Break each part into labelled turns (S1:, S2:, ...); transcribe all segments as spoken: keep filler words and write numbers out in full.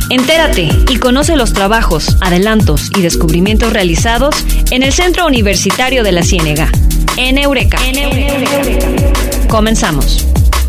S1: Entérate y conoce los trabajos, adelantos y descubrimientos realizados en el Centro Universitario de la Ciénega, en Eureka. En Eureka. Comenzamos.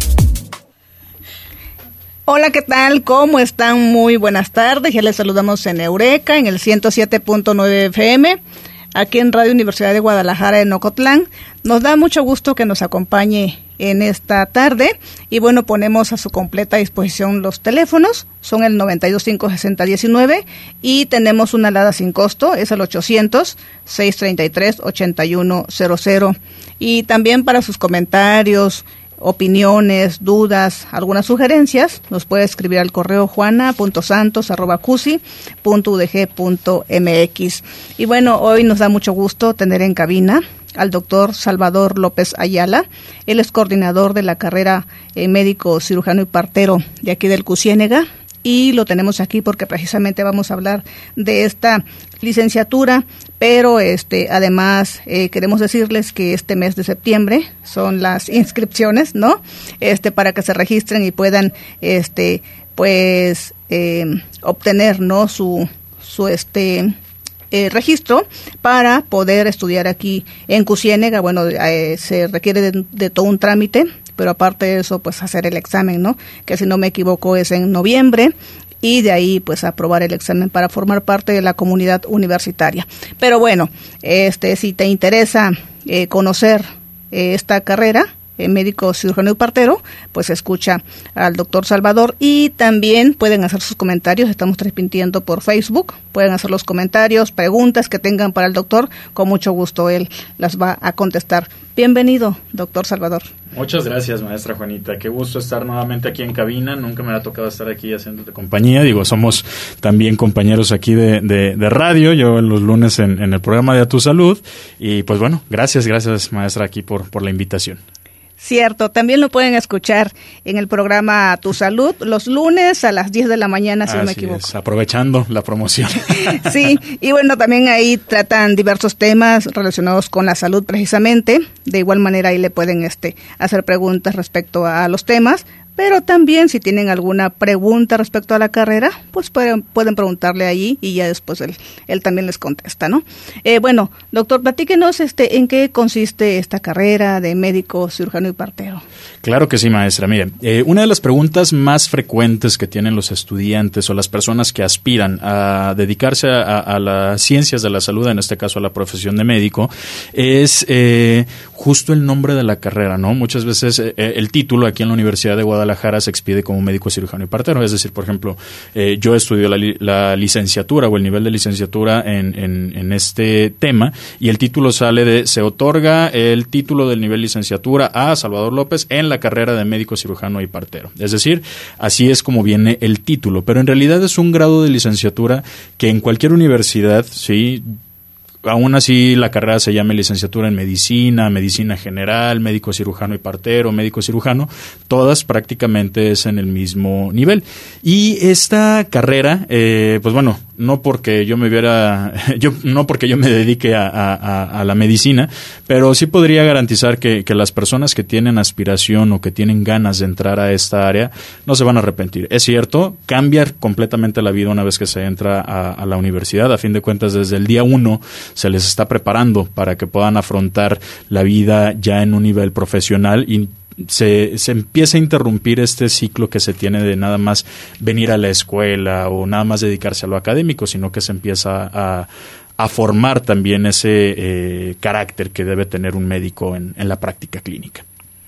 S2: Hola, ¿qué tal? ¿Cómo están? Muy buenas tardes. Ya les saludamos en Eureka, en el ciento siete punto nueve F M, aquí en Radio Universidad de Guadalajara, en Ocotlán. Nos da mucho gusto que nos acompañe en esta tarde y bueno, ponemos a su completa disposición los teléfonos, son el noventa y dos, cinco sesenta, diecinueve y tenemos una alada sin costo, es el ochocientos, seiscientos treinta y tres, ochenta y uno cero cero, y también para sus comentarios, opiniones, dudas, algunas sugerencias, nos puede escribir al correo juana punto santos arroba cusi punto u d g punto m x. Y bueno, hoy nos da mucho gusto tener en cabina al doctor Salvador López Ayala. Él es coordinador de la carrera eh, médico cirujano y partero de aquí del Cusiénega, y lo tenemos aquí porque precisamente vamos a hablar de esta licenciatura, pero este además eh, queremos decirles que este mes de septiembre son las inscripciones, ¿no? Este para que se registren y puedan este pues eh, obtener, ¿no? su su este Eh, registro para poder estudiar aquí en Cusiénega. Bueno, eh, se requiere de, de todo un trámite, pero aparte de eso, pues hacer el examen, ¿no? Que si no me equivoco es en noviembre, y de ahí pues aprobar el examen para formar parte de la comunidad universitaria. Pero bueno, este si te interesa eh, conocer eh, esta carrera, médico cirujano y partero, pues escucha al doctor Salvador, y también pueden hacer sus comentarios. Estamos transmitiendo por Facebook, pueden hacer los comentarios, preguntas que tengan para el doctor, con mucho gusto él las va a contestar. Bienvenido, doctor Salvador.
S3: Muchas gracias, maestra Juanita, qué gusto estar nuevamente aquí en cabina. Nunca me ha tocado estar aquí haciéndote compañía, digo, somos también compañeros aquí de, de, de radio, yo los lunes en, en el programa de A Tu Salud, y pues bueno, gracias, gracias maestra aquí por, por la invitación.
S2: Cierto, también lo pueden escuchar en el programa Tu Salud los lunes a las diez de la mañana, si
S3: Así
S2: no me equivoco.
S3: Es, aprovechando la promoción.
S2: Sí, y bueno, también ahí tratan diversos temas relacionados con la salud precisamente. De igual manera ahí le pueden este hacer preguntas respecto a los temas, pero también si tienen alguna pregunta respecto a la carrera, pues pueden, pueden preguntarle ahí y ya después él, él también les contesta, ¿no? Eh, bueno, doctor, platíquenos este, en qué consiste esta carrera de médico cirujano y partero.
S3: Claro que sí, maestra. Miren, eh, una de las preguntas más frecuentes que tienen los estudiantes o las personas que aspiran a dedicarse a, a las ciencias de la salud, en este caso a la profesión de médico, es eh, justo el nombre de la carrera, ¿no? Muchas veces eh, el título aquí en la Universidad de Guadalajara se expide como médico cirujano y partero, es decir, por ejemplo, eh, yo estudio la, li- la licenciatura o el nivel de licenciatura en, en, en este tema, y el título sale de, se otorga el título del nivel licenciatura a Salvador López en la carrera de médico cirujano y partero, es decir, así es como viene el título, pero en realidad es un grado de licenciatura que en cualquier universidad, sí, aún así la carrera se llama licenciatura en medicina, medicina general, médico cirujano y partero, médico cirujano, todas prácticamente es en el mismo nivel. Y esta carrera, eh, pues bueno, no porque yo me viera, yo no porque yo me dedique a, a, a la medicina, pero sí podría garantizar que, que las personas que tienen aspiración o que tienen ganas de entrar a esta área no se van a arrepentir. Es cierto, cambia completamente la vida una vez que se entra a, a la universidad. A fin de cuentas, desde el día uno se les está preparando para que puedan afrontar la vida ya en un nivel profesional, y Se, se empieza a interrumpir este ciclo que se tiene de nada más venir a la escuela o nada más dedicarse a lo académico, sino que se empieza a, a formar también ese eh, carácter que debe tener un médico en, en la práctica clínica.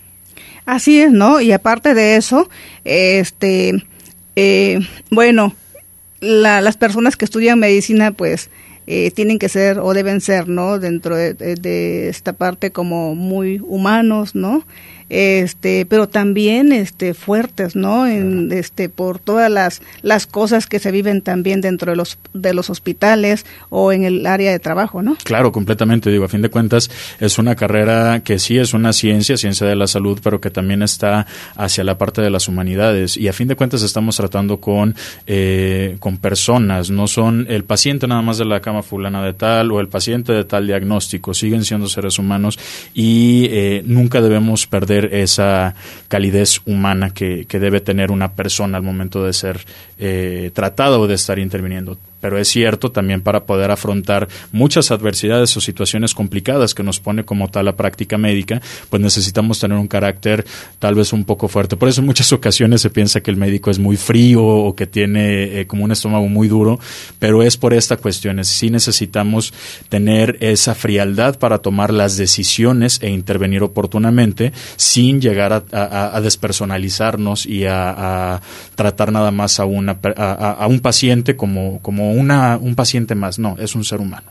S2: Así es, ¿no? Y aparte de eso, este, eh, bueno, la, las personas que estudian medicina, pues, eh, tienen que ser o deben ser, ¿no? Dentro de, de, de esta parte como muy humanos, ¿no? Este, pero también este fuertes, ¿no? En, este, por todas las las cosas que se viven también dentro de los de los hospitales o en el área de trabajo, ¿no?
S3: Claro, completamente. Digo, a fin de cuentas es una carrera que sí es una ciencia, ciencia de la salud, pero que también está hacia la parte de las humanidades, y a fin de cuentas estamos tratando con eh, con personas, no son el paciente nada más de la cama fulana de tal o el paciente de tal diagnóstico, siguen siendo seres humanos y eh, nunca debemos perder tener esa calidez humana que, que debe tener una persona al momento de ser eh, tratada o de estar interviniendo. Pero es cierto también para poder afrontar muchas adversidades o situaciones complicadas que nos pone como tal la práctica médica, pues necesitamos tener un carácter tal vez un poco fuerte. Por eso en muchas ocasiones se piensa que el médico es muy frío o que tiene eh, como un estómago muy duro, pero es por esta cuestión. Sí necesitamos tener esa frialdad para tomar las decisiones e intervenir oportunamente sin llegar a, a, a despersonalizarnos y a, a tratar nada más a, una, a, a un paciente como, como Una, un paciente más. No, es un ser humano.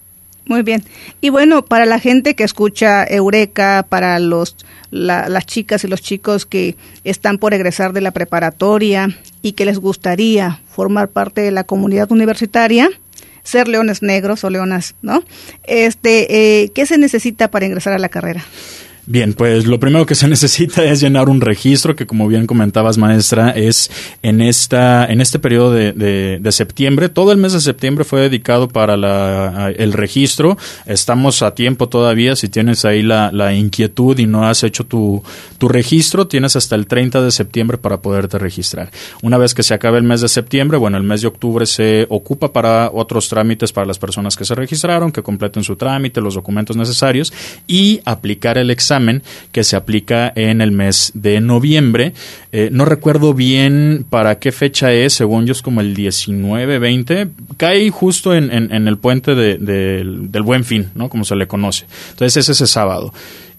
S2: Muy bien. Y bueno, para la gente que escucha Eureka, para los la, las chicas y los chicos que están por egresar de la preparatoria y que les gustaría formar parte de la comunidad universitaria, ser leones negros o leonas, ¿no? Este, eh, ¿qué se necesita para ingresar a la carrera?
S3: Bien, pues lo primero que se necesita es llenar un registro que, como bien comentabas, maestra, es en esta en este periodo de, de, de septiembre. Todo el mes de septiembre fue dedicado para la, el registro. Estamos a tiempo todavía. Si tienes ahí la, la inquietud y no has hecho tu, tu registro, tienes hasta el treinta de septiembre para poderte registrar. Una vez que se acabe el mes de septiembre, bueno, el mes de octubre se ocupa para otros trámites para las personas que se registraron, que completen su trámite, los documentos necesarios y aplicar el examen que se aplica en el mes de noviembre. Eh, no recuerdo bien para qué fecha es, según yo es como el diecinueve, veinte, cae justo en, en, en el puente de, de, del Buen Fin, ¿no? Como se le conoce. Entonces es ese sábado.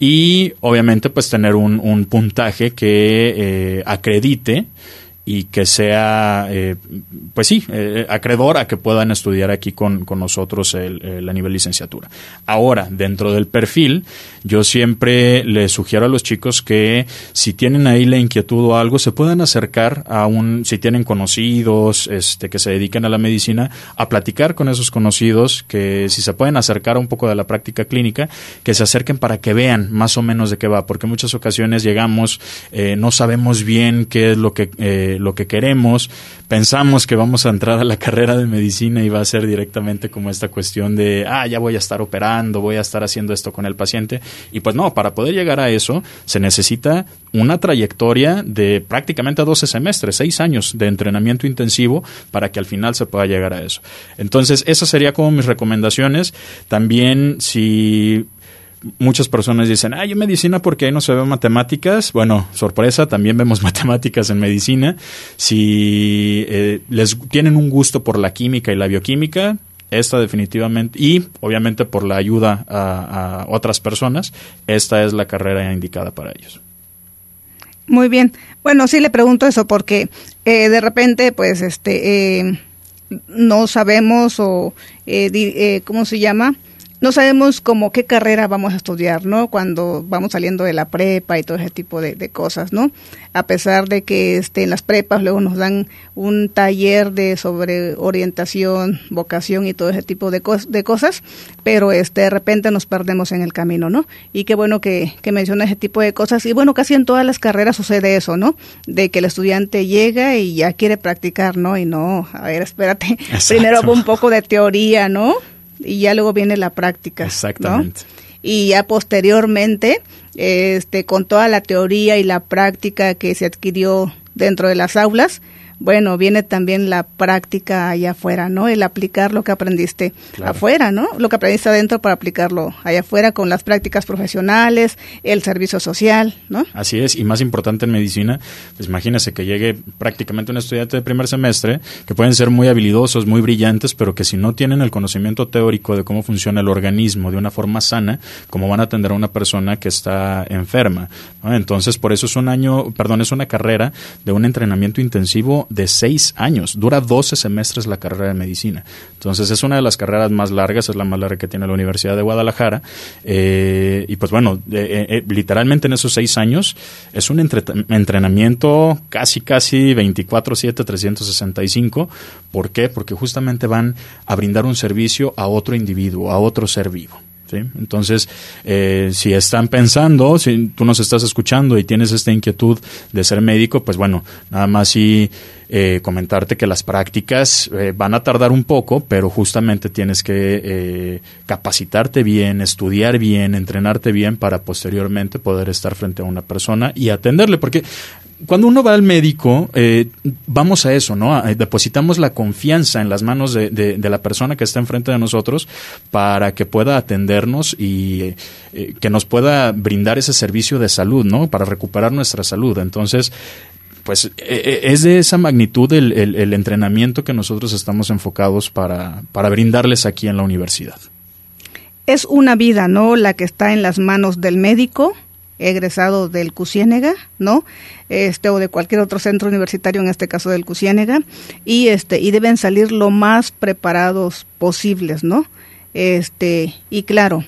S3: Y obviamente pues tener un, un puntaje que eh, acredite y que sea, eh, pues sí, eh, acreedor a que puedan estudiar aquí con, con nosotros el, el, a nivel licenciatura. Ahora, dentro del perfil, yo siempre les sugiero a los chicos que si tienen ahí la inquietud o algo, se puedan acercar a un, si tienen conocidos este, que se dediquen a la medicina, a platicar con esos conocidos, que si se pueden acercar a un poco de la práctica clínica, que se acerquen para que vean más o menos de qué va, porque en muchas ocasiones llegamos, eh, no sabemos bien qué es lo que eh, lo que queremos, pensamos que vamos a entrar a la carrera de medicina y va a ser directamente como esta cuestión de, ah, ya voy a estar operando, voy a estar haciendo esto con el paciente, y pues no, para poder llegar a eso se necesita una trayectoria de prácticamente doce semestres, seis años de entrenamiento intensivo para que al final se pueda llegar a eso. Entonces, esas serían como mis recomendaciones. También, si muchas personas dicen, ah, yo medicina porque ahí no se ven matemáticas. Bueno, sorpresa, también vemos matemáticas en medicina. Si eh, les tienen un gusto por la química y la bioquímica, esta definitivamente, y obviamente por la ayuda a, a otras personas, esta es la carrera indicada para ellos.
S2: Muy bien. Bueno, sí le pregunto eso porque eh, de repente, pues, este, eh, no sabemos o, eh, di, eh, ¿cómo se llama?, no sabemos como qué carrera vamos a estudiar, ¿no? Cuando vamos saliendo de la prepa y todo ese tipo de, de cosas, ¿no? A pesar de que este, en las prepas luego nos dan un taller de sobre orientación, vocación y todo ese tipo de, cos- de cosas, pero este de repente nos perdemos en el camino, ¿no? Y qué bueno que, que menciona ese tipo de cosas. Y bueno, casi en todas las carreras sucede eso, ¿no? De que el estudiante llega y ya quiere practicar, ¿no? Y no, a ver, espérate, Exacto. Primero un poco de teoría, ¿no? Y ya luego viene la práctica.
S3: Exactamente.
S2: ¿No? Y ya posteriormente, este, con toda la teoría y la práctica que se adquirió dentro de las aulas, bueno, viene también la práctica allá afuera, ¿no? El aplicar lo que aprendiste claro. afuera, ¿no? Lo que aprendiste adentro para aplicarlo allá afuera con las prácticas profesionales, el servicio social, ¿no?
S3: Así es, y más importante en medicina, pues imagínese que llegue prácticamente un estudiante de primer semestre, que pueden ser muy habilidosos, muy brillantes, pero que si no tienen el conocimiento teórico de cómo funciona el organismo de una forma sana, ¿cómo van a atender a una persona que está enferma? ¿No? Entonces, por eso es un año, perdón, es una carrera de un entrenamiento intensivo de seis años. Dura doce semestres la carrera de medicina. Entonces, es una de las carreras más largas, es la más larga que tiene la Universidad de Guadalajara. Eh, y pues bueno, eh, eh, literalmente en esos seis años es un entre- entrenamiento casi, casi veinticuatro siete, trescientos sesenta y cinco. ¿Por qué? Porque justamente van a brindar un servicio a otro individuo, a otro ser vivo. ¿sí? Entonces, eh, si están pensando, si tú nos estás escuchando y tienes esta inquietud de ser médico, pues bueno, nada más sí eh, comentarte que las prácticas eh, van a tardar un poco, pero justamente tienes que eh, capacitarte bien, estudiar bien, entrenarte bien para posteriormente poder estar frente a una persona y atenderle, porque cuando uno va al médico, eh, vamos a eso, ¿no? Depositamos la confianza en las manos de, de, de la persona que está enfrente de nosotros para que pueda atendernos y eh, que nos pueda brindar ese servicio de salud, ¿no? Para recuperar nuestra salud. Entonces, pues eh, es de esa magnitud el, el, el entrenamiento que nosotros estamos enfocados para, para brindarles aquí en la universidad.
S2: Es una vida, ¿no? La que está en las manos del médico egresado del C U Ciénega, ¿no? Este, o de cualquier otro centro universitario, en este caso del C U Ciénega, y este, y deben salir lo más preparados posibles, ¿no? Este, y claro,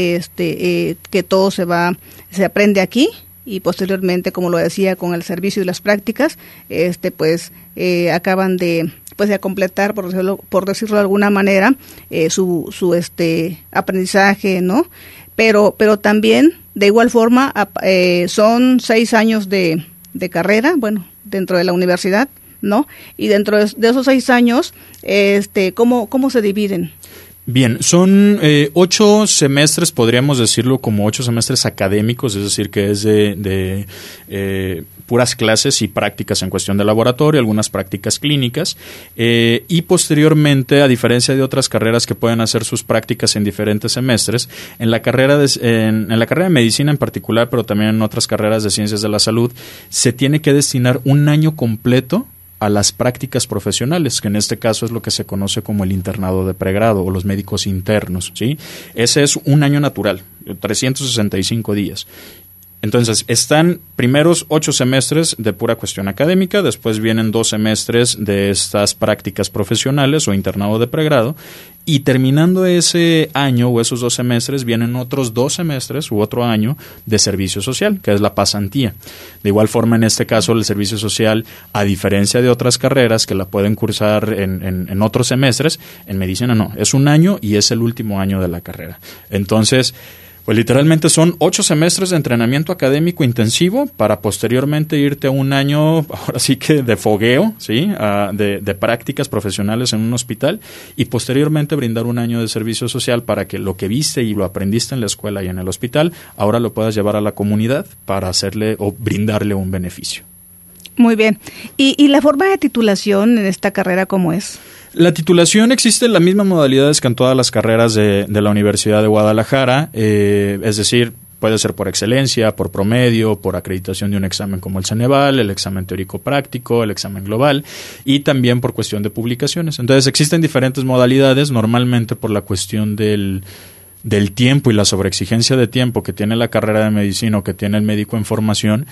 S2: este, eh, que todo se va, se aprende aquí, y posteriormente, como lo decía, con el servicio y las prácticas, este, pues, eh, acaban de, pues, de completar, por decirlo, por decirlo de alguna manera, eh, su, su, este, aprendizaje, ¿no? Pero, pero también, de igual forma, eh, son seis años de, de carrera, bueno, dentro de la universidad, ¿no? Y dentro de, de esos seis años, este, ¿cómo, cómo se dividen?
S3: Bien, son eh, ocho semestres, podríamos decirlo como ocho semestres académicos, es decir, que es de, de eh, puras clases y prácticas en cuestión de laboratorio, algunas prácticas clínicas, eh, y posteriormente, a diferencia de otras carreras que pueden hacer sus prácticas en diferentes semestres, en la carrera de, en, en la carrera de medicina en particular, pero también en otras carreras de ciencias de la salud, se tiene que destinar un año completo a las prácticas profesionales, que en este caso es lo que se conoce como el internado de pregrado o los médicos internos, ¿sí? Ese es un año natural, trescientos sesenta y cinco días. Entonces, están primeros ocho semestres de pura cuestión académica, después vienen dos semestres de estas prácticas profesionales o internado de pregrado, y terminando ese año o esos dos semestres vienen otros dos semestres u otro año de servicio social, que es la pasantía. De igual forma, en este caso, el servicio social, a diferencia de otras carreras que la pueden cursar en, en, en otros semestres, en medicina no, es un año y es el último año de la carrera. Entonces, pues literalmente son ocho semestres de entrenamiento académico intensivo para posteriormente irte a un año, ahora sí que de fogueo, ¿sí? Uh, de, de prácticas profesionales en un hospital y posteriormente brindar un año de servicio social para que lo que viste y lo aprendiste en la escuela y en el hospital, ahora lo puedas llevar a la comunidad para hacerle o brindarle un beneficio.
S2: Muy bien. ¿Y, y la forma de titulación en esta carrera cómo es?
S3: La titulación existe en las mismas modalidades que en todas las carreras de, de la Universidad de Guadalajara, eh, es decir, puede ser por excelencia, por promedio, por acreditación de un examen como el Ceneval, el examen teórico práctico, el examen global y también por cuestión de publicaciones. Entonces existen diferentes modalidades, normalmente por la cuestión del del tiempo y la sobreexigencia de tiempo que tiene la carrera de medicina o que tiene el médico en formación,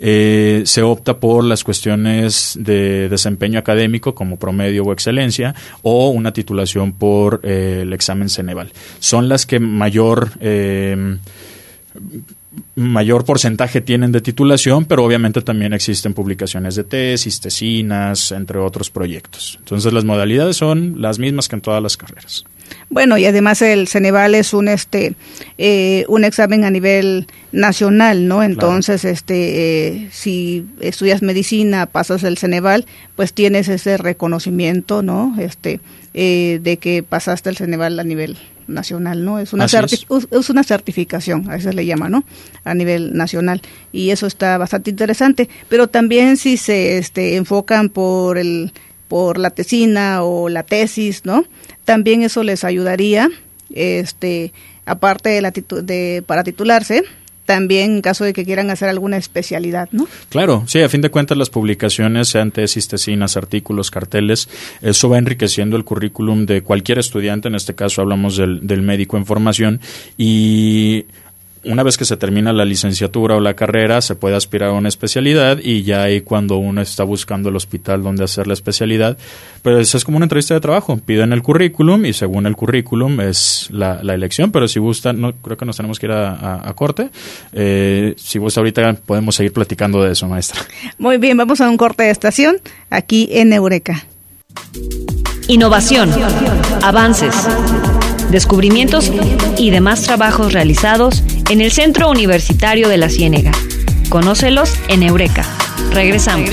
S3: eh, se opta por las cuestiones de desempeño académico como promedio o excelencia o una titulación por eh, el examen Ceneval. Son las que mayor eh, mayor porcentaje tienen de titulación, pero obviamente también existen publicaciones de tesis, tesinas, entre otros proyectos. Entonces las modalidades son las mismas que en todas las carreras.
S2: Bueno, y además el Ceneval es un este eh, un examen a nivel nacional, ¿no? Entonces, claro. este eh, si estudias medicina, pasas el Ceneval, pues tienes ese reconocimiento, ¿no? Este eh, de que pasaste el Ceneval a nivel nacional, ¿no? Es una certi- es. es una certificación, a veces le llama, ¿no? A nivel nacional, y eso está bastante interesante. Pero también si se este enfocan por el por la tesina o la tesis, ¿no? También eso les ayudaría, este, aparte de la titu- de para titularse, también en caso de que quieran hacer alguna especialidad, ¿no?
S3: Claro, sí, a fin de cuentas las publicaciones, sean tesis, tesinas, artículos, carteles, eso va enriqueciendo el currículum de cualquier estudiante, en este caso hablamos del, del médico en formación, y una vez que se termina la licenciatura o la carrera, se puede aspirar a una especialidad y ya ahí cuando uno está buscando el hospital donde hacer la especialidad, pues es como una entrevista de trabajo. Piden el currículum y según el currículum es la, la elección, pero si gusta, no creo que nos tenemos que ir a, a, a corte. Eh, si gusta ahorita podemos seguir platicando de eso, maestra.
S2: Muy bien, vamos a un corte de estación aquí en Eureka.
S1: Innovación, avances, descubrimientos y demás trabajos realizados en el Centro Universitario de la Ciénega. Conócelos en Eureka. Regresamos.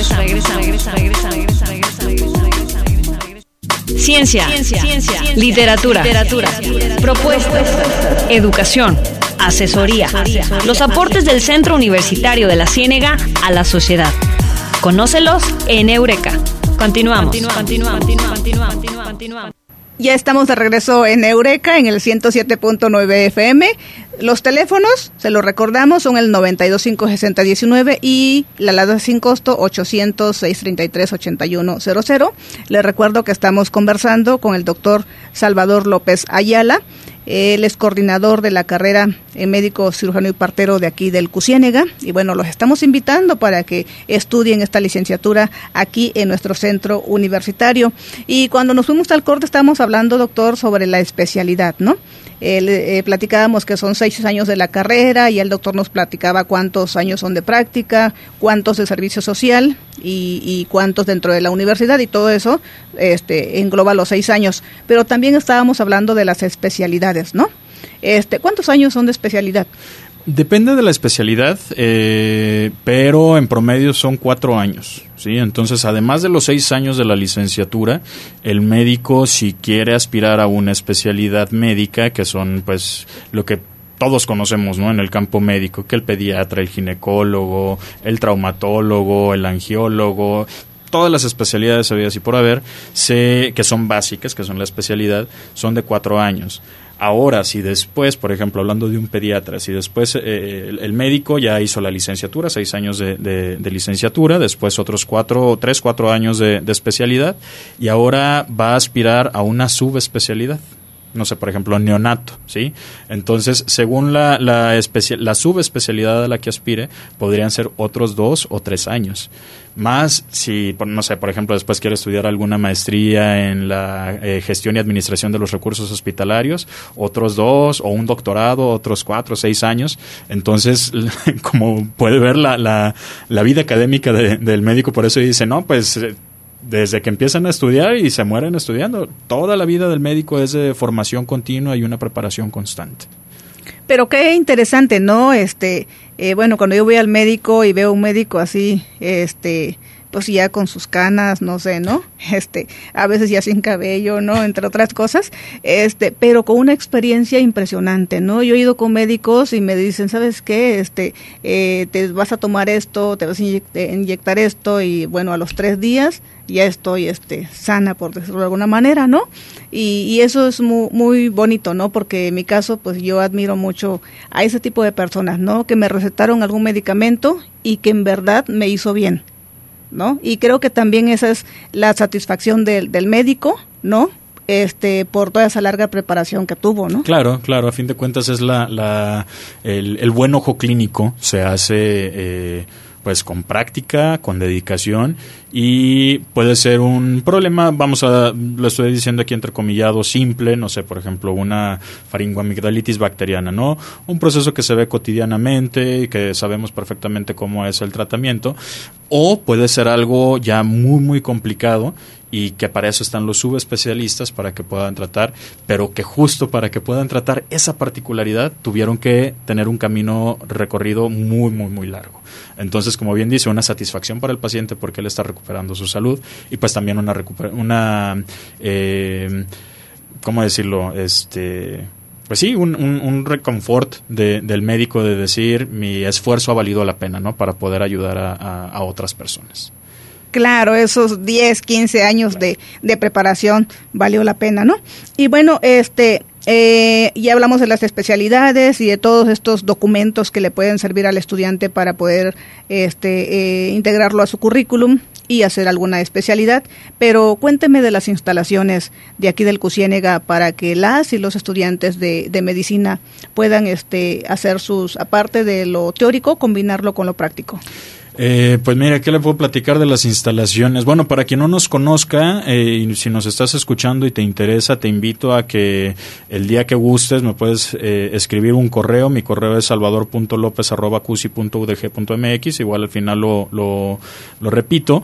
S1: Ciencia, Ciencia. Literatura, Literatura. Propuestas, educación, asesoría, los aportes del Centro Universitario de la Ciénega a la sociedad. Conócelos en Eureka. Continuamos. Continuamos. Continuamos. Continuamos.
S2: Ya estamos de regreso en Eureka, en el ciento siete punto nueve F M. Los teléfonos, se los recordamos, son el noventa y dos, cinco sesenta, diecinueve y la alada sin costo ochocientos, seiscientos treinta y tres, ochenta y uno cero cero. Les recuerdo que estamos conversando con el doctor Salvador López Ayala. Él es coordinador de la carrera en médico cirujano y partero de aquí del Cusiénega. Y bueno, los estamos invitando para que estudien esta licenciatura aquí en nuestro centro universitario. Y cuando nos fuimos al corte estábamos hablando, doctor, sobre la especialidad, ¿no? Eh, eh, platicábamos que son seis años de la carrera y el doctor nos platicaba cuántos años son de práctica, cuántos de servicio social y, y cuántos dentro de la universidad, y todo eso este, engloba los seis años. Pero también estábamos hablando de las especialidades, ¿no? Este, ¿cuántos años son de especialidad?
S3: Depende de la especialidad, eh, pero en promedio son cuatro años, ¿sí? Entonces, además de los seis años de la licenciatura, el médico, si quiere aspirar a una especialidad médica, que son, pues, lo que todos conocemos, ¿no?, en el campo médico, que el pediatra, el ginecólogo, el traumatólogo, el angiólogo, todas las especialidades habidas y por haber, se, que son básicas, que son la especialidad, son de cuatro años. Ahora, si después, por ejemplo, hablando de un pediatra, si después eh, el, el médico ya hizo la licenciatura, seis años de, de, de licenciatura, después otros cuatro, tres, cuatro años de, de especialidad, y ahora va a aspirar a una subespecialidad. No sé, por ejemplo, neonato, ¿sí? Entonces, según la, la, especia- la subespecialidad a la que aspire, podrían ser otros dos o tres años. Más si, no sé, por ejemplo, después quiere estudiar alguna maestría en la eh, gestión y administración de los recursos hospitalarios, otros dos, o un doctorado, otros cuatro o seis años. Entonces, como puede ver, la, la, la vida académica de, del médico, por eso dice, no, pues... Eh, desde que empiezan a estudiar y se mueren estudiando. Toda la vida del médico es de formación continua y una preparación constante.
S2: Pero qué interesante, ¿no? Este, eh, bueno, cuando yo voy al médico y veo un médico así, este, pues ya con sus canas, no sé, ¿no? Este, a veces ya sin cabello, ¿no? Entre otras cosas, este, pero con una experiencia impresionante, ¿no? Yo he ido con médicos y me dicen, ¿sabes qué? Este, eh, te vas a tomar esto, te vas a inyectar, inyectar esto, y bueno, a los tres días ya estoy este sana, por decirlo de alguna manera, ¿no? Y, y eso es muy, muy bonito, ¿no? Porque en mi caso, pues yo admiro mucho a ese tipo de personas, ¿no? Que me recetaron algún medicamento y que en verdad me hizo bien, ¿no? Y creo que también esa es la satisfacción del, del médico, ¿no? Este, por toda esa larga preparación que tuvo, ¿no?
S3: Claro, claro, a fin de cuentas es la, la el, el buen ojo clínico se hace eh, pues con práctica, con dedicación, y puede ser un problema, vamos a, lo estoy diciendo aquí entrecomillado, simple, no sé, por ejemplo, una faringoamigdalitis bacteriana, ¿no? Un proceso que se ve cotidianamente y que sabemos perfectamente cómo es el tratamiento, o puede ser algo ya muy, muy complicado, y que para eso están los subespecialistas, para que puedan tratar, pero que justo para que puedan tratar esa particularidad tuvieron que tener un camino recorrido muy, muy, muy largo. Entonces, como bien dice, una satisfacción para el paciente porque él está recuperando su salud, y pues también una, recuper- una eh, ¿cómo decirlo? Este... Pues sí, un, un, un reconfort de, del médico de decir, mi esfuerzo ha valido la pena, ¿no? Para poder ayudar a, a, a otras personas.
S2: Claro, esos diez, quince años de, de preparación valió la pena, ¿no? Y bueno, este, eh, ya hablamos de las especialidades y de todos estos documentos que le pueden servir al estudiante para poder este, eh, integrarlo a su currículum y hacer alguna especialidad, pero cuénteme de las instalaciones de aquí del Cusiénega para que las y los estudiantes de, de medicina puedan este, hacer sus, aparte de lo teórico, combinarlo con lo práctico.
S3: Eh, pues mira, ¿qué le puedo platicar de las instalaciones? Bueno, para quien no nos conozca, eh, y si nos estás escuchando y te interesa, te invito a que el día que gustes me puedes eh, escribir un correo. Mi correo es salvador punto lopez arroba cusi punto u d g punto m x, igual al final lo, lo, lo repito,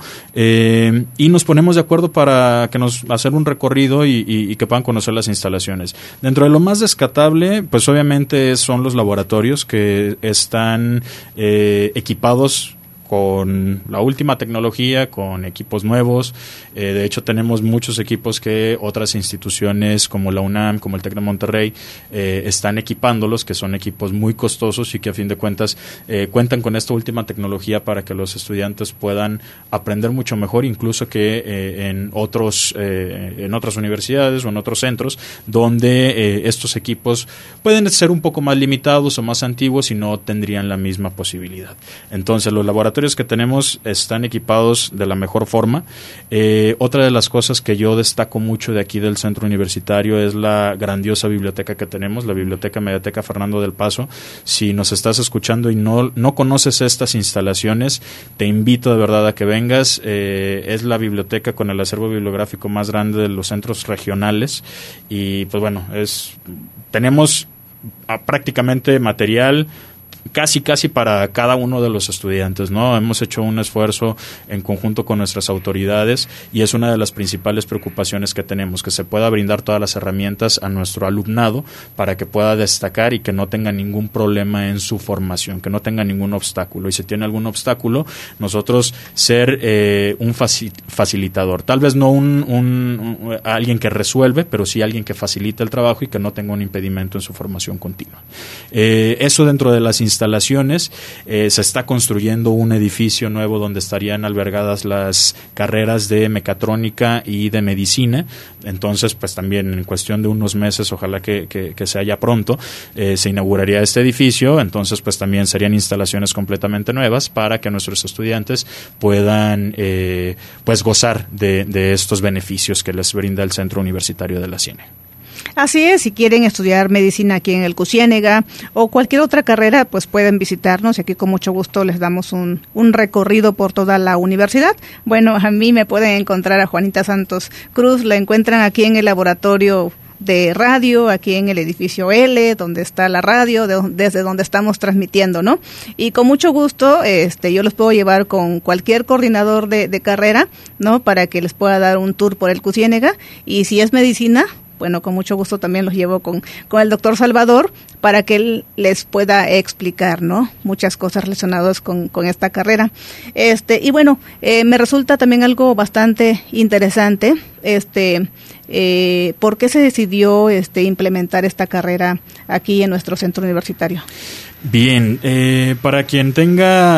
S3: eh, y nos ponemos de acuerdo para que nos hacer un recorrido y, y, y que puedan conocer las instalaciones. Dentro de lo más descatable, pues obviamente son los laboratorios que están eh, equipados con la última tecnología, con equipos nuevos. Eh, de hecho, tenemos muchos equipos que otras instituciones como la UNAM, como el TEC de Monterrey, eh, están equipándolos, que son equipos muy costosos y que a fin de cuentas eh, cuentan con esta última tecnología para que los estudiantes puedan aprender mucho mejor, incluso que eh, en otros eh, en otras universidades o en otros centros donde eh, estos equipos pueden ser un poco más limitados o más antiguos y no tendrían la misma posibilidad. Entonces, los laboratorios que tenemos están equipados de la mejor forma. Eh, otra de las cosas que yo destaco mucho de aquí del centro universitario es la grandiosa biblioteca que tenemos, la Biblioteca Mediateca Fernando del Paso. Si nos estás escuchando y no, no conoces estas instalaciones, te invito de verdad a que vengas. Eh, es la biblioteca con el acervo bibliográfico más grande de los centros regionales y pues bueno, es tenemos a, prácticamente material casi casi para cada uno de los estudiantes, ¿no? Hemos hecho un esfuerzo en conjunto con nuestras autoridades y es una de las principales preocupaciones que tenemos, que se pueda brindar todas las herramientas a nuestro alumnado para que pueda destacar y que no tenga ningún problema en su formación, que no tenga ningún obstáculo. Y si tiene algún obstáculo, nosotros ser eh, un faci- facilitador. Tal vez no un, un, un alguien que resuelve, pero sí alguien que facilita el trabajo y que no tenga un impedimento en su formación continua. Eh, eso dentro de las instalaciones instalaciones, eh, se está construyendo un edificio nuevo donde estarían albergadas las carreras de mecatrónica y de medicina. Entonces, pues también en cuestión de unos meses, ojalá que, que, que se haya pronto, eh, se inauguraría este edificio. Entonces, pues también serían instalaciones completamente nuevas para que nuestros estudiantes puedan eh, pues gozar de, de estos beneficios que les brinda el Centro Universitario de la Ciénega.
S2: Así es, si quieren estudiar medicina aquí en el C U Ciénega o cualquier otra carrera, pues pueden visitarnos y aquí con mucho gusto les damos un, un recorrido por toda la universidad. Bueno, a mí me pueden encontrar a Juanita Santos Cruz, la encuentran aquí en el laboratorio de radio, aquí en el edificio L, donde está la radio, de, desde donde estamos transmitiendo, ¿no? Y con mucho gusto, este, yo los puedo llevar con cualquier coordinador de, de carrera, ¿no? Para que les pueda dar un tour por el C U Ciénega. Y si es medicina, bueno, con mucho gusto también los llevo con, con el doctor Salvador para que él les pueda explicar, ¿no? Muchas cosas relacionadas con, con esta carrera. Este, y bueno, eh, me resulta también algo bastante interesante, este, eh, ¿por qué se decidió este, implementar esta carrera aquí en nuestro centro universitario?
S3: Bien, eh, para quien tenga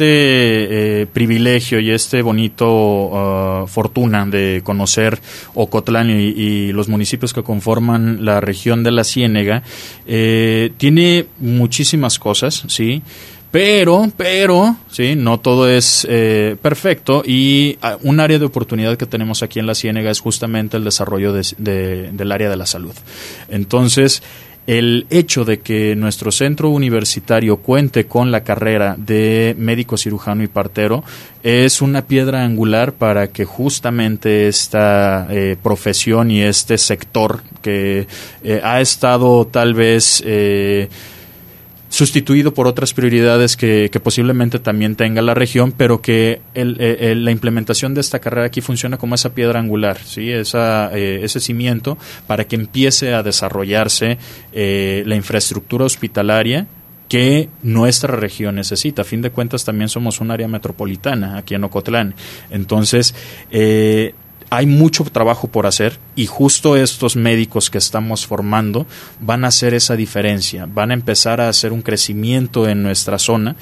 S3: este eh, privilegio y este bonito uh, fortuna de conocer Ocotlán y, y los municipios que conforman la región de la Ciénega, eh, tiene muchísimas cosas, ¿sí? Pero, pero, sí, no todo es eh, perfecto y uh, un área de oportunidad que tenemos aquí en la Ciénega es justamente el desarrollo de, de, del área de la salud. Entonces, el hecho de que nuestro centro universitario cuente con la carrera de médico cirujano y partero es una piedra angular para que justamente esta eh, profesión y este sector que eh, ha estado tal vez eh, sustituido por otras prioridades que, que posiblemente también tenga la región, pero que el, el, la implementación de esta carrera aquí funciona como esa piedra angular, ¿sí? Esa, eh, ese cimiento para que empiece a desarrollarse eh, la infraestructura hospitalaria que nuestra región necesita. A fin de cuentas también somos un área metropolitana aquí en Ocotlán. Entonces, eh, hay mucho trabajo por hacer y justo estos médicos que estamos formando van a hacer esa diferencia, van a empezar a hacer un crecimiento en nuestra zona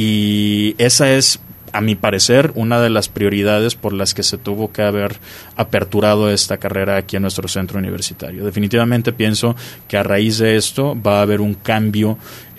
S3: y esa es, a mi parecer, una de las prioridades por las que se tuvo que haber aperturado esta carrera aquí en nuestro centro universitario. Definitivamente pienso que a raíz de esto va a haber un cambio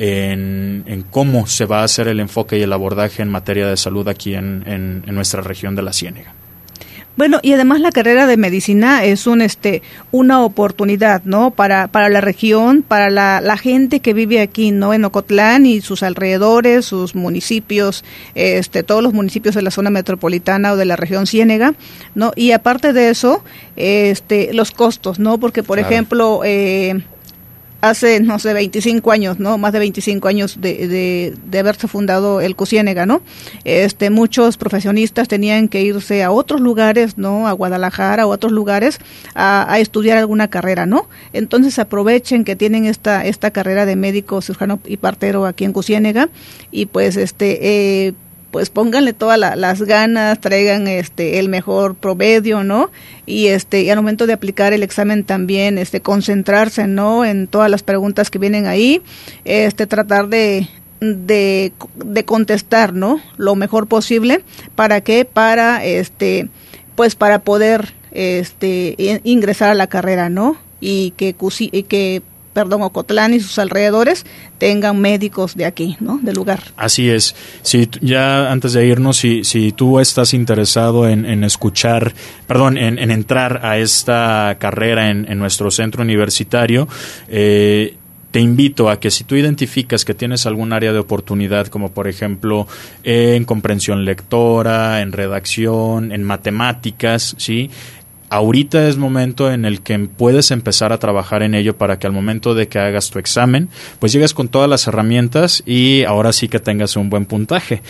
S3: en, en cómo se va a hacer el enfoque y el abordaje en materia de salud aquí en, en, en nuestra región de la Ciénega.
S2: Bueno, y además la carrera de medicina es un este una oportunidad, ¿no? Para para la región, para la, la gente que vive aquí, ¿no? En Ocotlán y sus alrededores, sus municipios, este todos los municipios de la zona metropolitana o de la región Ciénega, ¿no? Y aparte de eso, este los costos, ¿no? Porque por claro. ejemplo, eh hace, no sé, veinticinco años, ¿no? Más de veinticinco años de, de, de haberse fundado el CUCIénega, ¿no? Este, muchos profesionistas tenían que irse a otros lugares, ¿no? A Guadalajara o a otros lugares a, a estudiar alguna carrera, ¿no? Entonces aprovechen que tienen esta, esta carrera de médico, cirujano y partero aquí en CUCIénega y pues, este, eh, pues pónganle todas la, las ganas, traigan este el mejor promedio, ¿no? Y este y al momento de aplicar el examen también este concentrarse, ¿no? En todas las preguntas que vienen ahí, este tratar de de, de contestar, ¿no? Lo mejor posible, ¿para qué? Para este pues para poder este ingresar a la carrera, ¿no? Y que y que perdón, Ocotlán y sus alrededores tengan médicos de aquí, ¿no? Del lugar.
S3: Así es. Si ya antes de irnos, si si tú estás interesado en, en escuchar, perdón, en, en entrar a esta carrera en, en nuestro centro universitario, eh, te invito a que si tú identificas que tienes algún área de oportunidad, como por ejemplo en comprensión lectora, en redacción, en matemáticas, ¿sí?, ahorita es momento en el que puedes empezar a trabajar en ello para que al momento de que hagas tu examen, pues llegues con todas las herramientas y ahora sí que tengas un buen puntaje.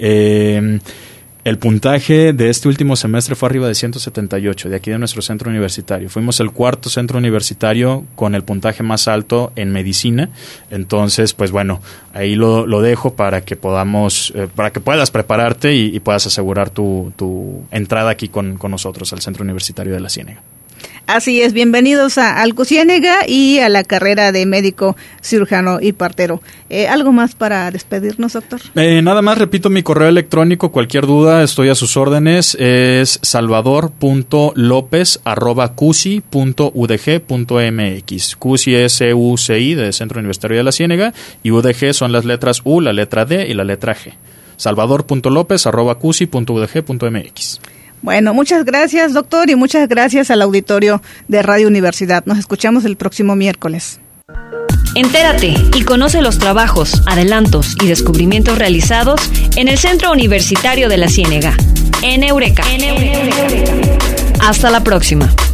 S3: Eh, el puntaje de este último semestre fue arriba de ciento setenta y ocho, de aquí de nuestro centro universitario. Fuimos el cuarto centro universitario con el puntaje más alto en medicina. Entonces, pues bueno, ahí lo, lo dejo para que podamos, eh, para que puedas prepararte y, y puedas asegurar tu, tu entrada aquí con, con nosotros al Centro Universitario de la Ciénega.
S2: Así es, bienvenidos a al CUCIénega y a la carrera de médico, cirujano y partero. Eh, ¿Algo más para despedirnos, doctor?
S3: Eh, nada más, repito mi correo electrónico, cualquier duda, estoy a sus órdenes, es salvador punto lopez arroba cusi punto u d g punto m x. CUSI es C U C I de Centro Universitario de la Ciénega y U D G son las letras U, la letra D y la letra G. salvador punto lopez arroba cusi punto u d g punto m x.
S2: Bueno, muchas gracias, doctor, y muchas gracias al auditorio de Radio Universidad. Nos escuchamos el próximo miércoles.
S1: Entérate y conoce los trabajos, adelantos y descubrimientos realizados en el Centro Universitario de la Ciénega, en Eureka. En Eureka. Hasta la próxima.